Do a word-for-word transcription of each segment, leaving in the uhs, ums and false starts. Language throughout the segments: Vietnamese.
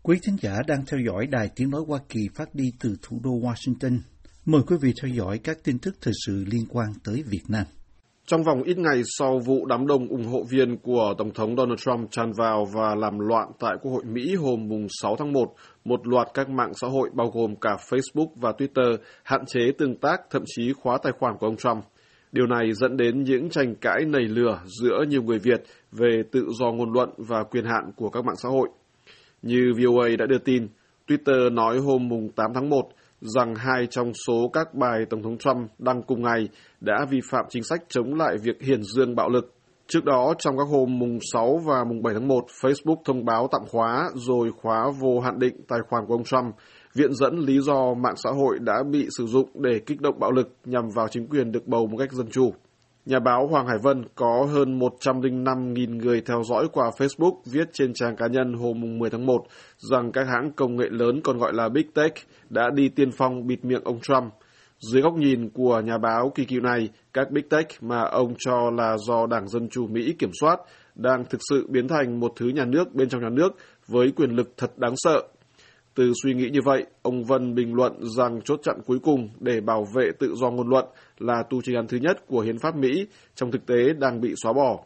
Quý thính giả đang theo dõi Đài Tiếng Nói Hoa Kỳ phát đi từ thủ đô Washington. Mời quý vị theo dõi các tin tức thời sự liên quan tới Việt Nam. Trong vòng ít ngày sau vụ đám đông ủng hộ viên của Tổng thống Donald Trump tràn vào và làm loạn tại Quốc hội Mỹ hôm sáu tháng một, một loạt các mạng xã hội bao gồm cả Facebook và Twitter hạn chế tương tác, thậm chí khóa tài khoản của ông Trump. Điều này dẫn đến những tranh cãi nảy lửa giữa nhiều người Việt về tự do ngôn luận và quyền hạn của các mạng xã hội. Như vê o a đã đưa tin, Twitter nói hôm tám tháng một rằng hai trong số các bài Tổng thống Trump đăng cùng ngày đã vi phạm chính sách chống lại việc hiển dương bạo lực. Trước đó, trong các hôm mùng sáu và mùng bảy tháng một, Facebook thông báo tạm khóa rồi khóa vô hạn định tài khoản của ông Trump, viện dẫn lý do mạng xã hội đã bị sử dụng để kích động bạo lực nhằm vào chính quyền được bầu một cách dân chủ. Nhà báo Hoàng Hải Vân có hơn một trăm lẻ năm nghìn người theo dõi qua Facebook viết trên trang cá nhân hôm mười tháng một rằng các hãng công nghệ lớn còn gọi là Big Tech đã đi tiên phong bịt miệng ông Trump. Dưới góc nhìn của nhà báo kỳ cựu này, các Big Tech mà ông cho là do Đảng Dân Chủ Mỹ kiểm soát đang thực sự biến thành một thứ nhà nước bên trong nhà nước với quyền lực thật đáng sợ. Từ suy nghĩ như vậy, ông Vân bình luận rằng chốt chặn cuối cùng để bảo vệ tự do ngôn luận là tu trình án thứ nhất của hiến pháp Mỹ, trong thực tế đang bị xóa bỏ.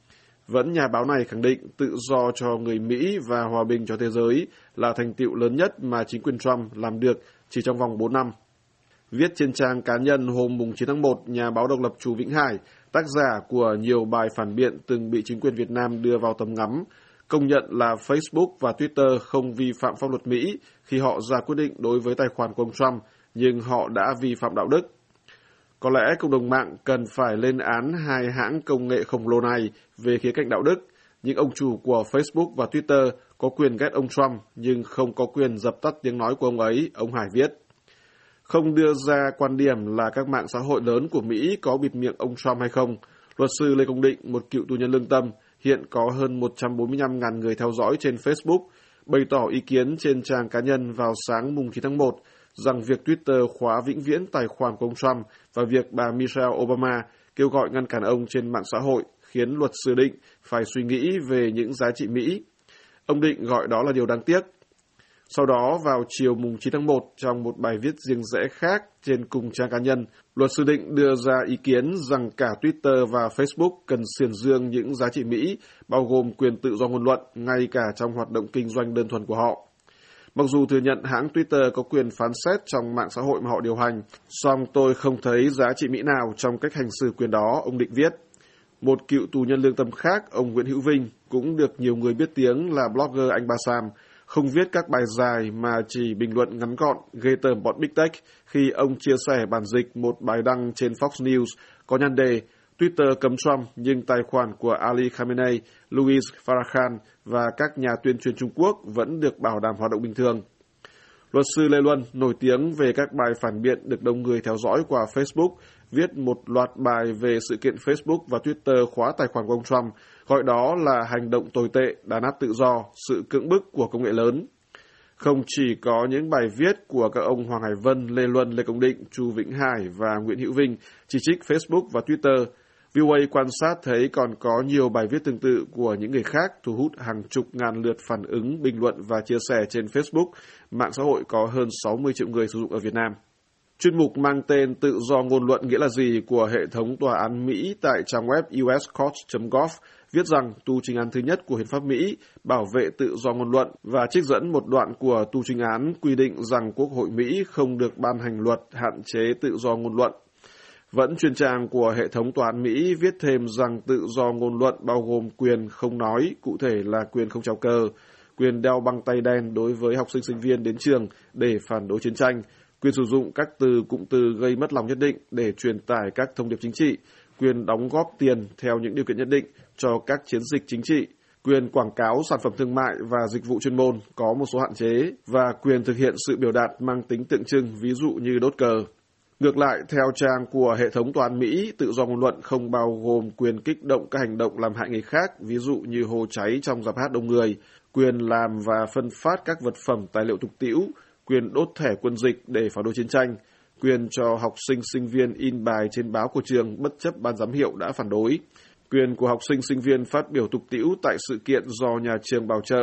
Vẫn nhà báo này khẳng định tự do cho người Mỹ và hòa bình cho thế giới là thành tựu lớn nhất mà chính quyền Trump làm được chỉ trong vòng bốn năm. Viết trên trang cá nhân hôm chín tháng một, nhà báo độc lập Chu Vĩnh Hải, tác giả của nhiều bài phản biện từng bị chính quyền Việt Nam đưa vào tầm ngắm, công nhận là Facebook và Twitter không vi phạm pháp luật Mỹ khi họ ra quyết định đối với tài khoản của ông Trump, nhưng họ đã vi phạm đạo đức. Có lẽ cộng đồng mạng cần phải lên án hai hãng công nghệ khổng lồ này về khía cạnh đạo đức, nhưng ông chủ của Facebook và Twitter có quyền ghét ông Trump nhưng không có quyền dập tắt tiếng nói của ông ấy, ông Hải viết. Không đưa ra quan điểm là các mạng xã hội lớn của Mỹ có bịt miệng ông Trump hay không, luật sư Lê Công Định, một cựu tù nhân lương tâm, hiện có hơn một trăm bốn mươi lăm nghìn người theo dõi trên Facebook, bày tỏ ý kiến trên trang cá nhân vào sáng mùng chín tháng một rằng việc Twitter khóa vĩnh viễn tài khoản của ông Trump và việc bà Michelle Obama kêu gọi ngăn cản ông trên mạng xã hội khiến luật sư Định phải suy nghĩ về những giá trị Mỹ. Ông Định gọi đó là điều đáng tiếc. Sau đó, vào chiều mùng chín tháng một, trong một bài viết riêng rẽ khác trên cùng trang cá nhân, luật sư Định đưa ra ý kiến rằng cả Twitter và Facebook cần xiển dương những giá trị Mỹ, bao gồm quyền tự do ngôn luận, ngay cả trong hoạt động kinh doanh đơn thuần của họ. Mặc dù thừa nhận hãng Twitter có quyền phán xét trong mạng xã hội mà họ điều hành, song tôi không thấy giá trị Mỹ nào trong cách hành xử quyền đó, ông Định viết. Một cựu tù nhân lương tâm khác, ông Nguyễn Hữu Vinh, cũng được nhiều người biết tiếng là blogger anh Ba Sam, không viết các bài dài mà chỉ bình luận ngắn gọn, ghê tởm bọn Big Tech khi ông chia sẻ bản dịch một bài đăng trên Fox News có nhan đề Twitter cấm Trump nhưng tài khoản của Ali Khamenei, Louis Farrakhan và các nhà tuyên truyền Trung Quốc vẫn được bảo đảm hoạt động bình thường. Luật sư Lê Luân, nổi tiếng về các bài phản biện được đông người theo dõi qua Facebook, viết một loạt bài về sự kiện Facebook và Twitter khóa tài khoản của ông Trump, gọi đó là hành động tồi tệ, đàn áp tự do, sự cưỡng bức của công nghệ lớn. Không chỉ có những bài viết của các ông Hoàng Hải Vân, Lê Luân, Lê Công Định, Chu Vĩnh Hải và Nguyễn Hữu Vinh chỉ trích Facebook và Twitter, vê o a quan sát thấy còn có nhiều bài viết tương tự của những người khác thu hút hàng chục ngàn lượt phản ứng, bình luận và chia sẻ trên Facebook, mạng xã hội có hơn sáu mươi triệu người sử dụng ở Việt Nam. Chuyên mục mang tên Tự do ngôn luận nghĩa là gì của hệ thống tòa án Mỹ tại trang web u s court chấm gov viết rằng tu trình án thứ nhất của hiến pháp Mỹ bảo vệ tự do ngôn luận và trích dẫn một đoạn của tu trình án quy định rằng Quốc hội Mỹ không được ban hành luật hạn chế tự do ngôn luận. Vẫn chuyên trang của hệ thống tòa án Mỹ viết thêm rằng tự do ngôn luận bao gồm quyền không nói, cụ thể là quyền không treo cờ, quyền đeo băng tay đen đối với học sinh sinh viên đến trường để phản đối chiến tranh, quyền sử dụng các từ cụm từ gây mất lòng nhất định để truyền tải các thông điệp chính trị, quyền đóng góp tiền theo những điều kiện nhất định cho các chiến dịch chính trị, quyền quảng cáo sản phẩm thương mại và dịch vụ chuyên môn có một số hạn chế và quyền thực hiện sự biểu đạt mang tính tượng trưng, ví dụ như đốt cờ. Ngược lại, theo trang của hệ thống tòa án Mỹ, tự do ngôn luận không bao gồm quyền kích động các hành động làm hại người khác, ví dụ như hô cháy trong rạp hát đông người, quyền làm và phân phát các vật phẩm tài liệu tục tĩu, quyền đốt thẻ quân dịch để phá đối chiến tranh, quyền cho học sinh sinh viên in bài trên báo của trường bất chấp ban giám hiệu đã phản đối, quyền của học sinh sinh viên phát biểu tục tĩu tại sự kiện do nhà trường bảo trợ,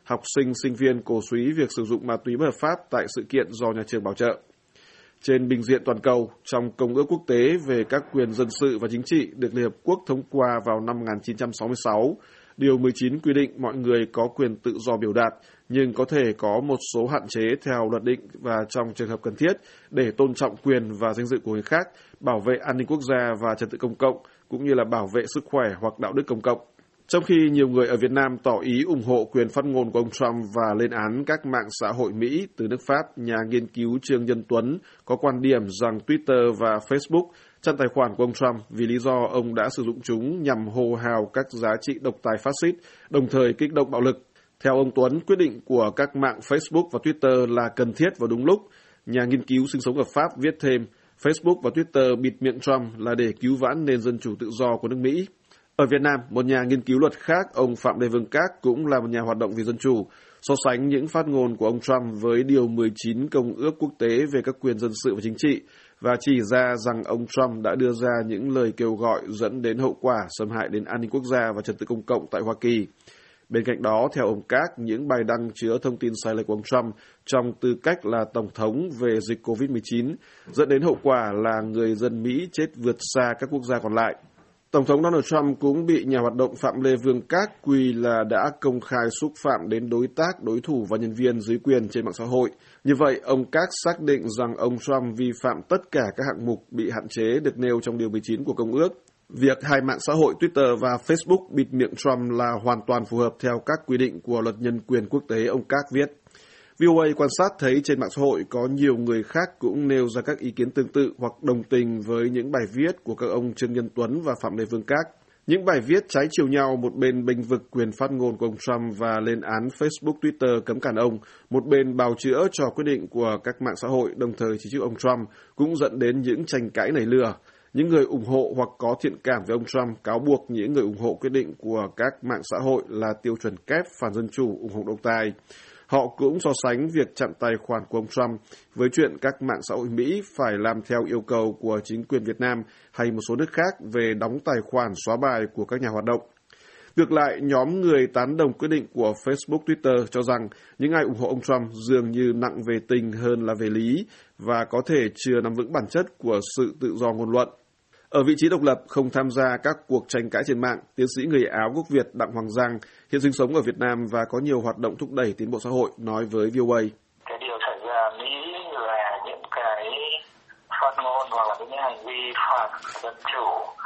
học sinh, sinh viên cổ súy việc sử dụng ma túy bất hợp pháp tại sự kiện do nhà trường bảo trợ. Trên bình diện toàn cầu, trong Công ước Quốc tế về các quyền dân sự và chính trị được Liên Hợp Quốc thông qua vào năm một nghìn chín trăm sáu mươi sáu, Điều mười chín quy định mọi người có quyền tự do biểu đạt, nhưng có thể có một số hạn chế theo luật định và trong trường hợp cần thiết để tôn trọng quyền và danh dự của người khác, bảo vệ an ninh quốc gia và trật tự công cộng, cũng như là bảo vệ sức khỏe hoặc đạo đức công cộng. Trong khi nhiều người ở Việt Nam tỏ ý ủng hộ quyền phát ngôn của ông Trump và lên án các mạng xã hội Mỹ, từ nước Pháp, nhà nghiên cứu Trương Nhân Tuấn có quan điểm rằng Twitter và Facebook chặn tài khoản của ông Trump vì lý do ông đã sử dụng chúng nhằm hô hào các giá trị độc tài phát xít, đồng thời kích động bạo lực. Theo ông Tuấn, quyết định của các mạng Facebook và Twitter là cần thiết và đúng lúc. Nhà nghiên cứu sinh sống ở Pháp viết thêm, Facebook và Twitter bịt miệng Trump là để cứu vãn nền dân chủ tự do của nước Mỹ. Ở Việt Nam, một nhà nghiên cứu luật khác, ông Phạm Lê Vương Các, cũng là một nhà hoạt động vì dân chủ, so sánh những phát ngôn của ông Trump với Điều mười chín Công ước Quốc tế về các quyền dân sự và chính trị, và chỉ ra rằng ông Trump đã đưa ra những lời kêu gọi dẫn đến hậu quả xâm hại đến an ninh quốc gia và trật tự công cộng tại Hoa Kỳ. Bên cạnh đó, theo ông Các, những bài đăng chứa thông tin sai lệch của ông Trump trong tư cách là Tổng thống về dịch covid mười chín dẫn đến hậu quả là người dân Mỹ chết vượt xa các quốc gia còn lại. Tổng thống Donald Trump cũng bị nhà hoạt động Phạm Lê Vương Các quy là đã công khai xúc phạm đến đối tác, đối thủ và nhân viên dưới quyền trên mạng xã hội. Như vậy, ông Các xác định rằng ông Trump vi phạm tất cả các hạng mục bị hạn chế được nêu trong Điều mười chín của Công ước. Việc hai mạng xã hội Twitter và Facebook bịt miệng Trump là hoàn toàn phù hợp theo các quy định của luật nhân quyền quốc tế, ông Các viết. vê o a quan sát thấy trên mạng xã hội có nhiều người khác cũng nêu ra các ý kiến tương tự hoặc đồng tình với những bài viết của các ông Trương Nhân Tuấn và Phạm Lê Vương Các. Những bài viết trái chiều nhau, một bên bênh vực quyền phát ngôn của ông Trump và lên án Facebook, Twitter cấm cản ông, một bên bào chữa cho quyết định của các mạng xã hội đồng thời chỉ trích ông Trump, cũng dẫn đến những tranh cãi nảy lửa. Những người ủng hộ hoặc có thiện cảm với ông Trump cáo buộc những người ủng hộ quyết định của các mạng xã hội là tiêu chuẩn kép phản dân chủ, ủng hộ độc tài. Họ cũng so sánh việc chặn tài khoản của ông Trump với chuyện các mạng xã hội Mỹ phải làm theo yêu cầu của chính quyền Việt Nam hay một số nước khác về đóng tài khoản xóa bài của các nhà hoạt động. Ngược lại, nhóm người tán đồng quyết định của Facebook, Twitter cho rằng những ai ủng hộ ông Trump dường như nặng về tình hơn là về lý và có thể chưa nắm vững bản chất của sự tự do ngôn luận. Ở vị trí độc lập, không tham gia các cuộc tranh cãi trên mạng, tiến sĩ người Áo gốc Việt Đặng Hoàng Giang, hiện sinh sống ở Việt Nam và có nhiều hoạt động thúc đẩy tiến bộ xã hội, nói với vê o a. Cái điều xảy ra ở Mỹ là những cái phát ngôn hoặc là những hành vi phản dân chủ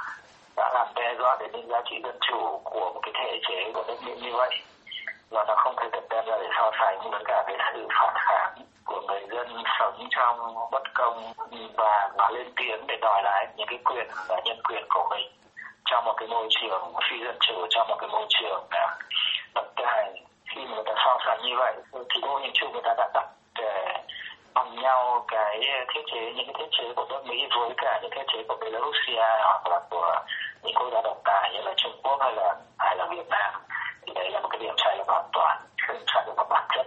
đã làm đe dọa đến những giá trị dân chủ của một cái thể chế của nước Mỹ như vậy. Và nó không thể được đem ra để so sánh với cả cái sự phản kháng của người dân sống trong bất công và nó lên tiếng để đòi lại những cái quyền và nhân quyền của mình trong một cái môi trường phi dân chủ, trong một cái môi trường độc tài. Khi mà người ta so sánh như vậy thì vô hình chung người ta đã đặt bằng nhau cái thiết chế, những cái thiết chế của nước Mỹ với cả những thiết chế của Belarusia hoặc là của những quốc gia độc tài như là Trung Quốc hay là hay là Việt Nam. Thì đấy là một cái điểm sai lệch hoàn toàn, không sai lệch bản chất.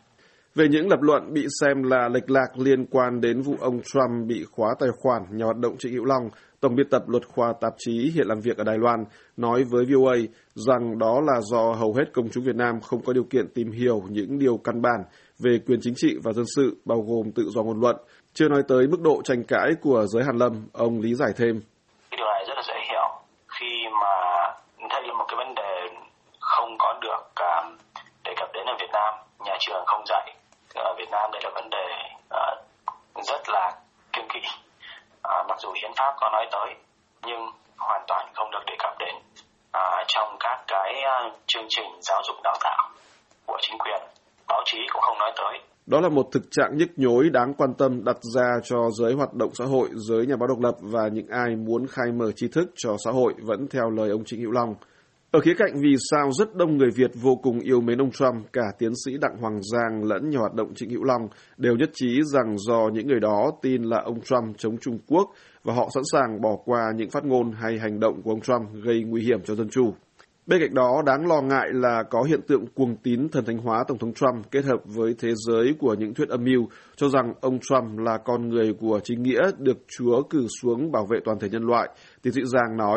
Về những lập luận bị xem là lệch lạc liên quan đến vụ ông Trump bị khóa tài khoản, nhà hoạt động Trịnh Hữu Long, tổng biên tập luật khoa tạp chí hiện làm việc ở Đài Loan, nói với vê o a rằng đó là do hầu hết công chúng Việt Nam không có điều kiện tìm hiểu những điều căn bản về quyền chính trị và dân sự, bao gồm tự do ngôn luận. Chưa nói tới mức độ tranh cãi của giới hàn lâm, ông lý giải thêm. Cái điều này rất là dễ hiểu. Khi mà thấy một cái vấn đề không có được uh, đề cập đến ở Việt Nam, nhà trường không dạy. Ở Việt Nam đây là vấn đề uh, rất là kiêng kỵ. Uh, mặc dù hiến pháp có nói tới, nhưng hoàn toàn không được đề cập đến uh, trong các cái uh, chương trình giáo dục đào tạo của chính quyền. Báo chí cũng không nói tới. Đó là một thực trạng nhức nhối đáng quan tâm đặt ra cho giới hoạt động xã hội, giới nhà báo độc lập và những ai muốn khai mở tri thức cho xã hội, vẫn theo lời ông Trịnh Hữu Long. Ở khía cạnh vì sao rất đông người Việt vô cùng yêu mến ông Trump, cả tiến sĩ Đặng Hoàng Giang lẫn nhà hoạt động Trịnh Hữu Long đều nhất trí rằng do những người đó tin là ông Trump chống Trung Quốc và họ sẵn sàng bỏ qua những phát ngôn hay hành động của ông Trump gây nguy hiểm cho dân chủ. Bên cạnh đó, đáng lo ngại là có hiện tượng cuồng tín thần thánh hóa Tổng thống Trump kết hợp với thế giới của những thuyết âm mưu cho rằng ông Trump là con người của chính nghĩa được Chúa cử xuống bảo vệ toàn thể nhân loại. Tiến sĩ Giang nói,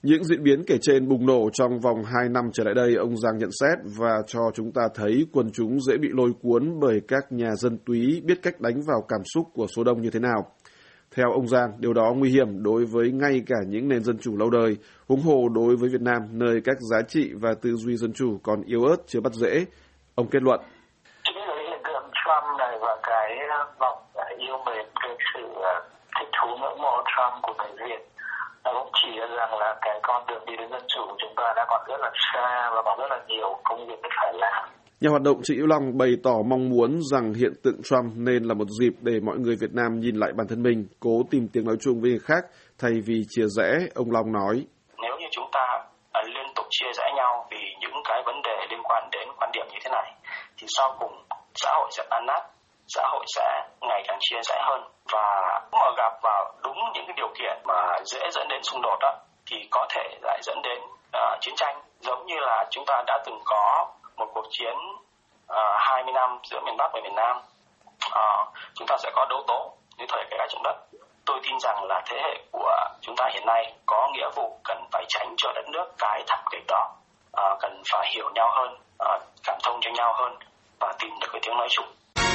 Những diễn biến kể trên bùng nổ trong vòng hai năm trở lại đây, ông Giang nhận xét và cho chúng ta thấy quần chúng dễ bị lôi cuốn bởi các nhà dân túy biết cách đánh vào cảm xúc của số đông như thế nào. Theo ông Giang, điều đó nguy hiểm đối với ngay cả những nền dân chủ lâu đời, huống hồ đối với Việt Nam, nơi các giá trị và tư duy dân chủ còn yếu ớt, chưa bắt dễ. Ông kết luận. Chính vì hiện tượng Trump này và cái vọng yêu mến, cái sự thích thú ngưỡng mộ Trump của người Việt, nó cũng chỉ rằng là cái con đường đi đến dân chủ của chúng ta đã còn rất là xa và còn rất là nhiều công việc phải làm. Nhà hoạt động Trịnh Hữu Long bày tỏ mong muốn rằng hiện tượng Trump nên là một dịp để mọi người Việt Nam nhìn lại bản thân mình, cố tìm tiếng nói chung với người khác thay vì chia rẽ. Ông Long nói: Nếu như chúng ta liên tục chia rẽ nhau vì những cái vấn đề liên quan đến quan điểm như thế này, thì sau cùng xã hội sẽ tan nát, xã hội sẽ ngày càng chia rẽ hơn. Và nếu mà gặp vào đúng những cái điều kiện mà dễ dẫn đến xung đột đó, thì có thể lại dẫn đến uh, chiến tranh, giống như là chúng ta đã từng có một cuộc chiến uh, hai mươi năm giữa miền Bắc và miền Nam. Uh, chúng ta sẽ có đấu tố như thời cải cách ruộng đất. Tôi tin rằng là thế hệ của chúng ta hiện nay có nghĩa vụ cần phải tránh cho đất nước cái thảm kịch đó, uh, cần phải hiểu nhau hơn, uh, cảm thông cho nhau hơn và tìm được cái tiếng nói chung.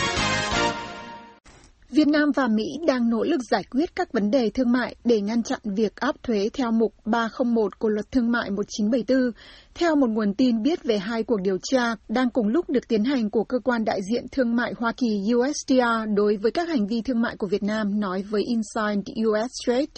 Việt Nam và Mỹ đang nỗ lực giải quyết các vấn đề thương mại để ngăn chặn việc áp thuế theo mục ba không một của Luật Thương mại một nghìn chín trăm bảy mươi tư. Theo một nguồn tin biết về hai cuộc điều tra đang cùng lúc được tiến hành của Cơ quan Đại diện Thương mại Hoa Kỳ U S T R đối với các hành vi thương mại của Việt Nam, nói với Inside u ét Trade.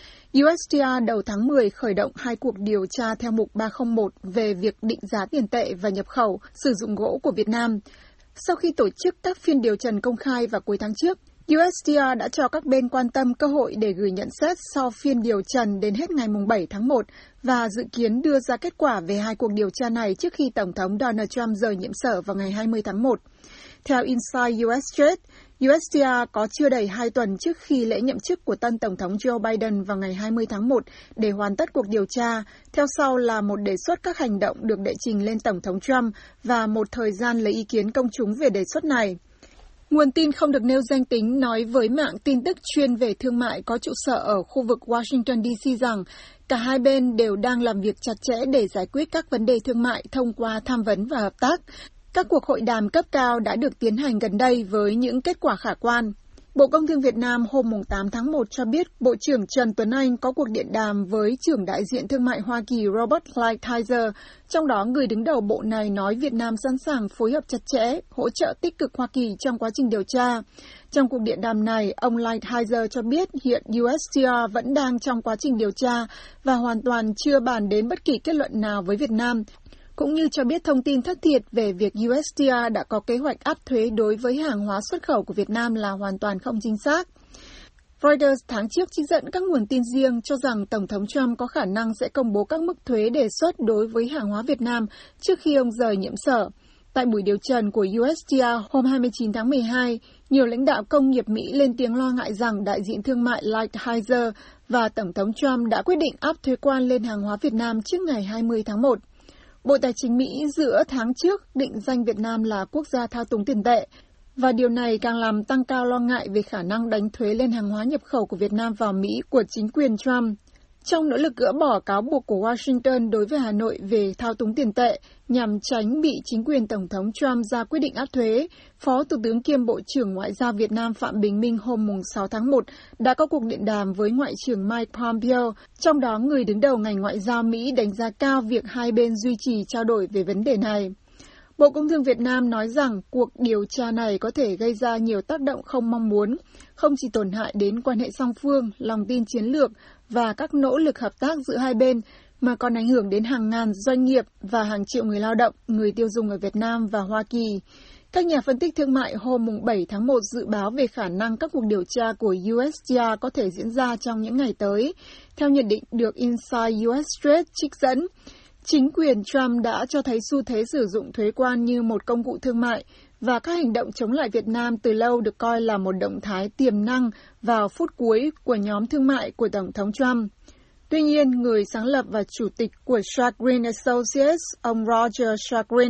U S T R đầu tháng mười khởi động hai cuộc điều tra theo mục ba không một về việc định giá tiền tệ và nhập khẩu, sử dụng gỗ của Việt Nam. Sau khi tổ chức các phiên điều trần công khai vào cuối tháng trước, U S T R đã cho các bên quan tâm cơ hội để gửi nhận xét sau phiên điều trần đến hết ngày bảy tháng một và dự kiến đưa ra kết quả về hai cuộc điều tra này trước khi Tổng thống Donald Trump rời nhiệm sở vào ngày hai mươi tháng một. Theo Inside u ét Trade, U S T R có chưa đầy hai tuần trước khi lễ nhậm chức của tân Tổng thống Joe Biden vào ngày hai mươi tháng một để hoàn tất cuộc điều tra, theo sau là một đề xuất các hành động được đệ trình lên Tổng thống Trump và một thời gian lấy ý kiến công chúng về đề xuất này. Nguồn tin không được nêu danh tính nói với mạng tin tức chuyên về thương mại có trụ sở ở khu vực Washington D C rằng cả hai bên đều đang làm việc chặt chẽ để giải quyết các vấn đề thương mại thông qua tham vấn và hợp tác. Các cuộc hội đàm cấp cao đã được tiến hành gần đây với những kết quả khả quan. Bộ Công Thương Việt Nam hôm tám tháng một cho biết Bộ trưởng Trần Tuấn Anh có cuộc điện đàm với trưởng đại diện thương mại Hoa Kỳ Robert Lighthizer, trong đó người đứng đầu bộ này nói Việt Nam sẵn sàng phối hợp chặt chẽ, hỗ trợ tích cực Hoa Kỳ trong quá trình điều tra. Trong cuộc điện đàm này, ông Lighthizer cho biết hiện U S T R vẫn đang trong quá trình điều tra và hoàn toàn chưa bàn đến bất kỳ kết luận nào với Việt Nam, cũng như cho biết thông tin thất thiệt về việc U S T R đã có kế hoạch áp thuế đối với hàng hóa xuất khẩu của Việt Nam là hoàn toàn không chính xác. Reuters tháng trước trích dẫn các nguồn tin riêng cho rằng Tổng thống Trump có khả năng sẽ công bố các mức thuế đề xuất đối với hàng hóa Việt Nam trước khi ông rời nhiệm sở. Tại buổi điều trần của U S T R hôm hai mươi chín tháng mười hai, nhiều lãnh đạo công nghiệp Mỹ lên tiếng lo ngại rằng đại diện thương mại Lighthizer và Tổng thống Trump đã quyết định áp thuế quan lên hàng hóa Việt Nam trước ngày hai mươi tháng một. Bộ Tài chính Mỹ giữa tháng trước định danh Việt Nam là quốc gia thao túng tiền tệ, và điều này càng làm tăng cao lo ngại về khả năng đánh thuế lên hàng hóa nhập khẩu của Việt Nam vào Mỹ của chính quyền Trump. Trong nỗ lực gỡ bỏ cáo buộc của Washington đối với Hà Nội về thao túng tiền tệ nhằm tránh bị chính quyền Tổng thống Trump ra quyết định áp thuế, Phó Thủ tướng kiêm Bộ trưởng Ngoại giao Việt Nam Phạm Bình Minh hôm sáu tháng một đã có cuộc điện đàm với Ngoại trưởng Mike Pompeo, trong đó người đứng đầu ngành ngoại giao Mỹ đánh giá cao việc hai bên duy trì trao đổi về vấn đề này. Bộ Công Thương Việt Nam nói rằng cuộc điều tra này có thể gây ra nhiều tác động không mong muốn, không chỉ tổn hại đến quan hệ song phương, lòng tin chiến lược và các nỗ lực hợp tác giữa hai bên, mà còn ảnh hưởng đến hàng ngàn doanh nghiệp và hàng triệu người lao động, người tiêu dùng ở Việt Nam và Hoa Kỳ. Các nhà phân tích thương mại hôm bảy tháng một dự báo về khả năng các cuộc điều tra của U S T R có thể diễn ra trong những ngày tới. Theo nhận định được Inside u ét Trade trích dẫn, chính quyền Trump đã cho thấy xu thế sử dụng thuế quan như một công cụ thương mại và các hành động chống lại Việt Nam từ lâu được coi là một động thái tiềm năng vào phút cuối của nhóm thương mại của Tổng thống Trump. Tuy nhiên, người sáng lập và chủ tịch của Chagrin Associates, ông Roger Chagrin,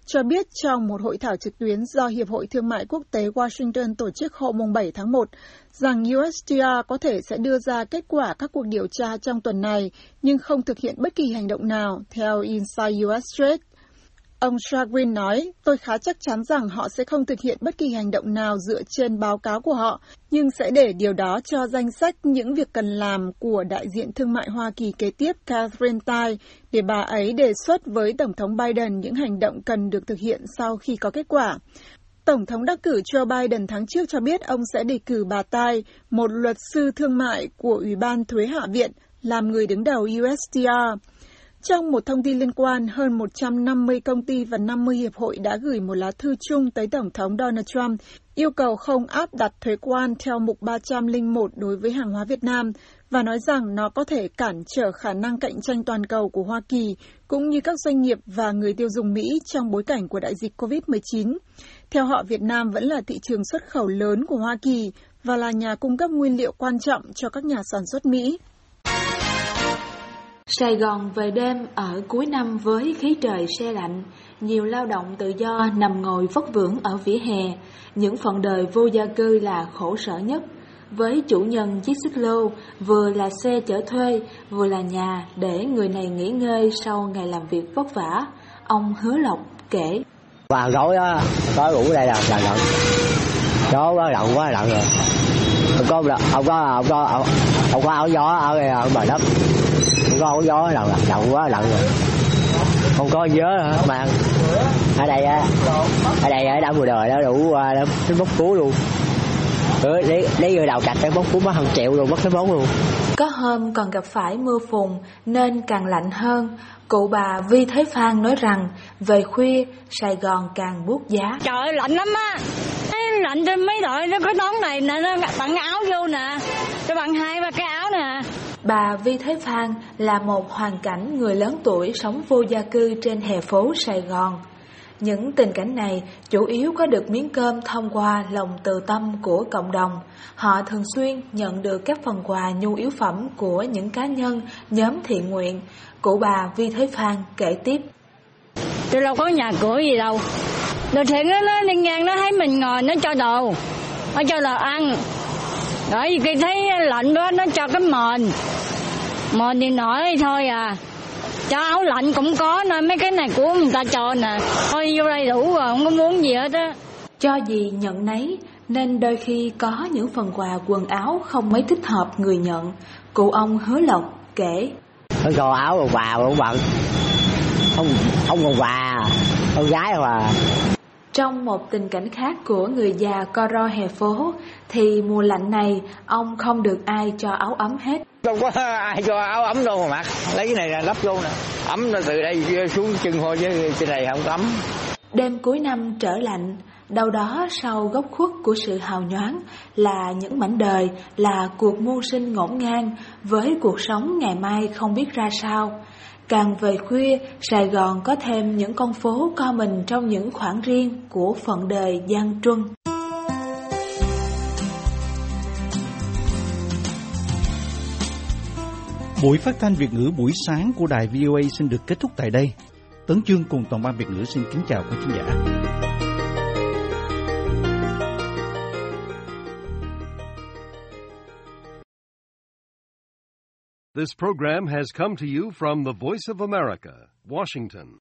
cho biết trong một hội thảo trực tuyến do Hiệp hội Thương mại Quốc tế Washington tổ chức hôm bảy tháng một rằng u ét tê rờ có thể sẽ đưa ra kết quả các cuộc điều tra trong tuần này nhưng không thực hiện bất kỳ hành động nào, theo Inside u ét Trade. Ông Chagrin nói, tôi khá chắc chắn rằng họ sẽ không thực hiện bất kỳ hành động nào dựa trên báo cáo của họ, nhưng sẽ để điều đó cho danh sách những việc cần làm của đại diện thương mại Hoa Kỳ kế tiếp Catherine Tai để bà ấy đề xuất với Tổng thống Biden những hành động cần được thực hiện sau khi có kết quả. Tổng thống đắc cử Joe Biden tháng trước cho biết ông sẽ đề cử bà Tai, một luật sư thương mại của Ủy ban Thuế Hạ viện, làm người đứng đầu u ét tê rờ. Trong một thông tin liên quan, hơn một trăm năm mươi công ty và năm mươi hiệp hội đã gửi một lá thư chung tới Tổng thống Donald Trump yêu cầu không áp đặt thuế quan theo mục ba trăm lẻ một đối với hàng hóa Việt Nam và nói rằng nó có thể cản trở khả năng cạnh tranh toàn cầu của Hoa Kỳ cũng như các doanh nghiệp và người tiêu dùng Mỹ trong bối cảnh của đại dịch covid mười chín. Theo họ, Việt Nam vẫn là thị trường xuất khẩu lớn của Hoa Kỳ và là nhà cung cấp nguyên liệu quan trọng cho các nhà sản xuất Mỹ. Sài Gòn về đêm ở cuối năm với khí trời se lạnh, nhiều lao động tự do nằm ngồi vất vưởng ở vỉa hè, những phận đời vô gia cư là khổ sở nhất. Với chủ nhân chiếc xích lô, vừa là xe chở thuê, vừa là nhà để người này nghỉ ngơi sau ngày làm việc vất vả, ông Hứa Lộc kể. Và tối á, tối ngủ đây là là lận, gió quá lận quá lận rồi. Không có không có không có không có áo gió ở ở bờ đất. Không có áo gió lận lận quá lận rồi. Không có gió nữa mà ở đây á, ở đây ở đã mùa đời đó đủ đến bốc cứu luôn. Ừ, đi đi người đầu cạch cái bốc cứu mất hàng triệu rồi, mất cái bóng luôn. Có hôm còn gặp phải mưa phùn nên càng lạnh hơn. Cụ bà Vi Thế Phan nói rằng về khuya Sài Gòn càng buốt giá. Trời ơi, lạnh lắm á. Lạnh trên mấy đội nó có nón này nè, nó tặng áo vô nè, cho bằng hai ba cái áo nè. Bà Vi Thế Phan là một hoàn cảnh người lớn tuổi sống vô gia cư trên hè phố Sài Gòn. Những tình cảnh này chủ yếu có được miếng cơm thông qua lòng từ tâm của cộng đồng. Họ thường xuyên nhận được các phần quà nhu yếu phẩm của những cá nhân, nhóm thiện nguyện. Cụ bà Vi Thế Phan kể tiếp. Tôi đâu có nhà cửa gì đâu. Đồ thiện đó, nó đi ngang nó thấy mình ngồi nó cho đồ, nó cho đồ ăn. Rồi khi thấy lạnh đó nó cho cái mền, mền thì nổi thôi à. Cho áo lạnh cũng có nè, mấy cái này của người ta cho nè. Thôi vô đây đủ rồi, không có muốn gì hết á. Cho gì nhận nấy, nên đôi khi có những phần quà quần áo không mấy thích hợp người nhận. Cụ ông Hứa Lộc kể. Nó cho áo rồi quà không bận. Không, không còn quà, con gái đâu à. Trong một tình cảnh khác của người già co ro hè phố, thì mùa lạnh này ông không được ai cho áo ấm hết. Không có ai cho áo ấm đâu mà mặc, lấy cái này là lắp vô nè. Ấm nó từ đây xuống chân thôi chứ trên này không có ấm. Đêm cuối năm trở lạnh, đâu đó sau góc khuất của sự hào nhoáng là những mảnh đời, là cuộc mưu sinh ngổn ngang với cuộc sống ngày mai không biết ra sao. Càng về khuya, Sài Gòn có thêm những con phố co mình trong những khoảng riêng của phận đời gian truân. Buổi phát thanh Việt ngữ buổi sáng của đài vê o a xin được kết thúc tại đây. Tấn Chương cùng toàn ban Việt ngữ xin kính chào quý khán giả. This program has come to you from the Voice of America, Washington.